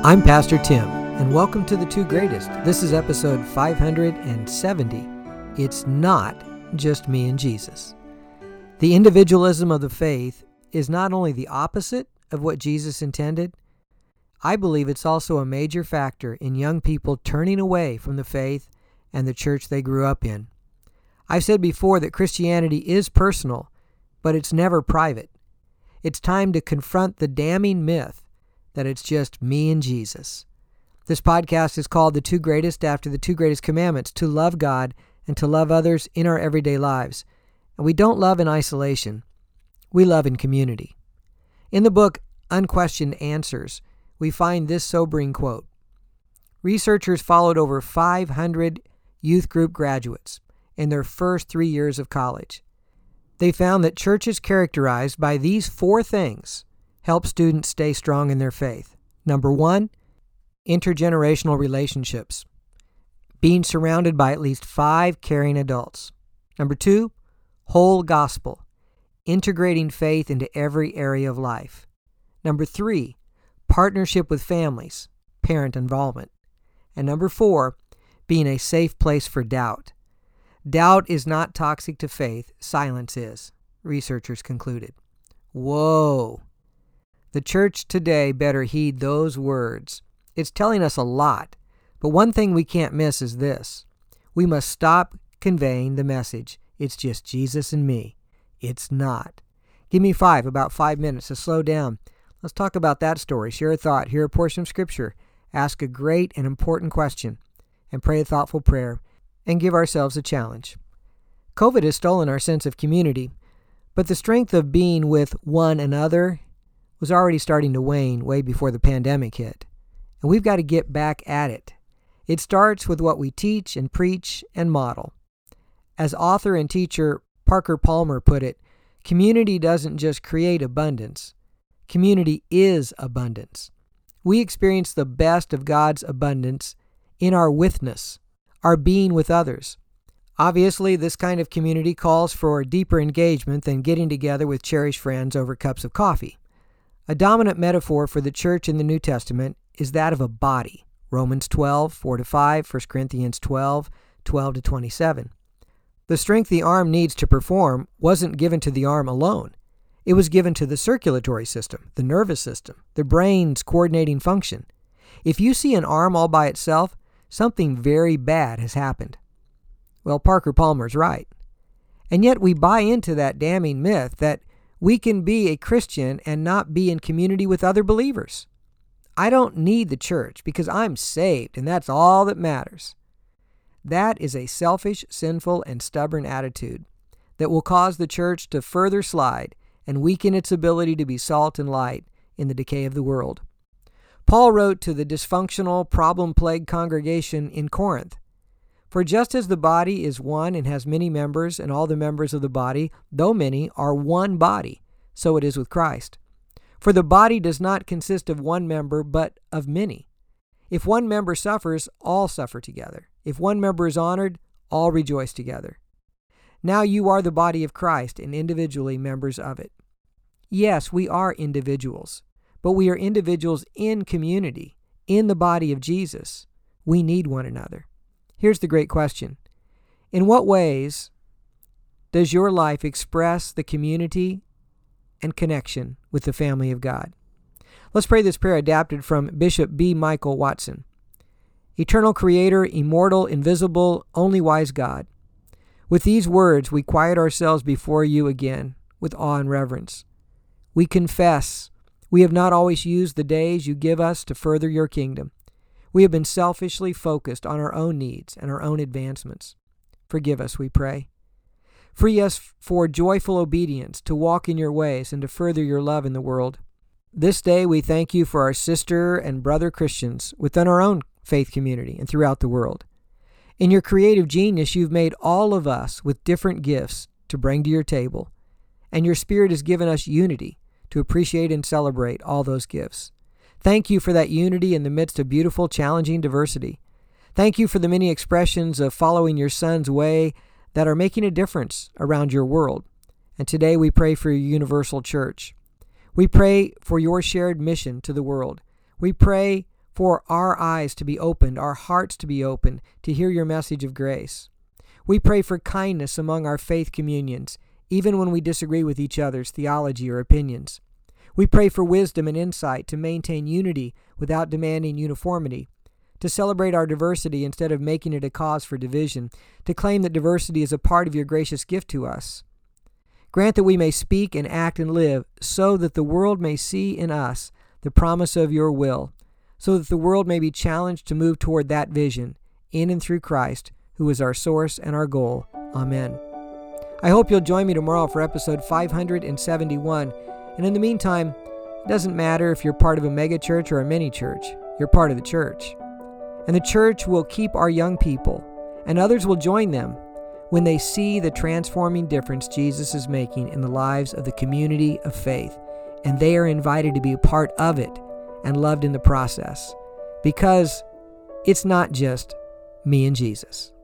I'm Pastor Tim, and welcome to The Two Greatest. This is episode 570. It's not just me and Jesus. The individualism of the faith is not only the opposite of what Jesus intended, I believe it's also a major factor in young people turning away from the faith and the church they grew up in. I've said before that Christianity is personal, but it's never private. It's time to confront the damning myth that it's just me and Jesus. This podcast is called The Two Greatest after the two greatest commandments, to love God and to love others in our everyday lives. And we don't love in isolation. We love in community. In the book Unquestioned Answers, we find this sobering quote. Researchers followed over 500 youth group graduates in their first 3 years of college. They found that churches characterized by these four things help students stay strong in their faith. Number one, intergenerational relationships, being surrounded by at least 5 caring adults. Number two, whole gospel, integrating faith into every area of life. Number three, partnership with families, parent involvement. And number four, being a safe place for doubt. Doubt is not toxic to faith, silence is, researchers concluded. Whoa! The church today better heed those words. It's telling us a lot, but one thing we can't miss is this. We must stop conveying the message, it's just Jesus and me. It's not. Give me about 5 minutes to slow down. Let's talk about that story, share a thought, hear a portion of Scripture, ask a great and important question, and pray a thoughtful prayer, and give ourselves a challenge. COVID has stolen our sense of community, but the strength of being with one another was already starting to wane way before the pandemic hit. And we've got to get back at it. It starts with what we teach and preach and model. As author and teacher Parker Palmer put it, community doesn't just create abundance. Community is abundance. We experience the best of God's abundance in our withness, our being with others. Obviously, this kind of community calls for deeper engagement than getting together with cherished friends over cups of coffee. A dominant metaphor for the church in the New Testament is that of a body. Romans 12, 4-5, 1 Corinthians 12, 12-27. The strength the arm needs to perform wasn't given to the arm alone. It was given to the circulatory system, the nervous system, the brain's coordinating function. If you see an arm all by itself, something very bad has happened. Well, Parker Palmer's right. And yet we buy into that damning myth that we can be a Christian and not be in community with other believers. I don't need the church because I'm saved and that's all that matters. That is a selfish, sinful, and stubborn attitude that will cause the church to further slide and weaken its ability to be salt and light in the decay of the world. Paul wrote to the dysfunctional, problem-plagued congregation in Corinth, "For just as the body is one and has many members, and all the members of the body, though many, are one body, so it is with Christ. For the body does not consist of one member, but of many. If one member suffers, all suffer together. If one member is honored, all rejoice together. Now you are the body of Christ, and individually members of it." Yes, we are individuals, but we are individuals in community, in the body of Jesus. We need one another. Here's the great question. In what ways does your life express the community and connection with the family of God? Let's pray this prayer adapted from Bishop B. Michael Watson. Eternal Creator, immortal, invisible, only wise God, with these words we quiet ourselves before you again with awe and reverence. We confess we have not always used the days you give us to further your kingdom. We have been selfishly focused on our own needs and our own advancements. Forgive us, we pray. Free us for joyful obedience to walk in your ways and to further your love in the world. This day we thank you for our sister and brother Christians within our own faith community and throughout the world. In your creative genius, you've made all of us with different gifts to bring to your table, and your Spirit has given us unity to appreciate and celebrate all those gifts. Thank you for that unity in the midst of beautiful, challenging diversity. Thank you for the many expressions of following your Son's way that are making a difference around your world. And today we pray for your universal church. We pray for your shared mission to the world. We pray for our eyes to be opened, our hearts to be opened, to hear your message of grace. We pray for kindness among our faith communions, even when we disagree with each other's theology or opinions. We pray for wisdom and insight to maintain unity without demanding uniformity, to celebrate our diversity instead of making it a cause for division, to claim that diversity is a part of your gracious gift to us. Grant that we may speak and act and live so that the world may see in us the promise of your will, so that the world may be challenged to move toward that vision, in and through Christ, who is our source and our goal. Amen. I hope you'll join me tomorrow for episode 571. And in the meantime, it doesn't matter if you're part of a mega church or a mini church, you're part of the church. And the church will keep our young people, and others will join them when they see the transforming difference Jesus is making in the lives of the community of faith. And they are invited to be a part of it and loved in the process, because it's not just me and Jesus.